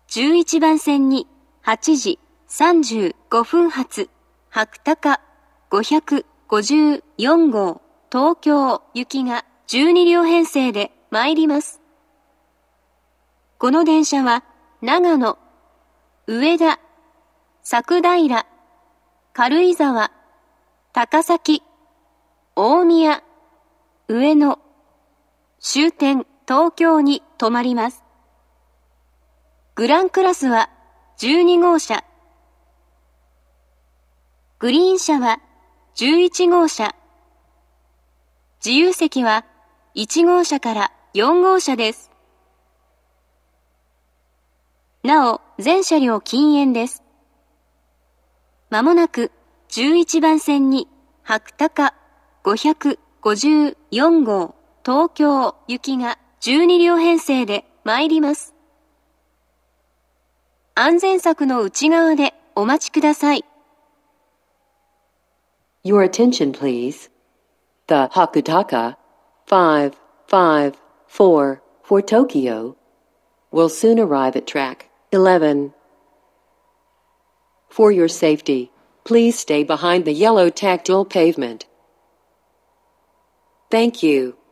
11番線に8時35分発白鷹554号東京行きが12両編成で参ります。この電車は長野、上田、佐久平、軽井沢、高崎、大宮、上野、終点東京に停まります。グランクラスは12号車、グリーン車は11号車、自由席は1号車から4号車です。なお、全車両禁煙です。まもなく11番線に白鷹554号東京行きが12両編成で参ります。安全柵の内側でお待ちください。 Your attention, please. The Hakutaka 554 for Tokyo will soon arrive at track 11. For your safety, please stay behind the yellow tactile pavement. Thank you.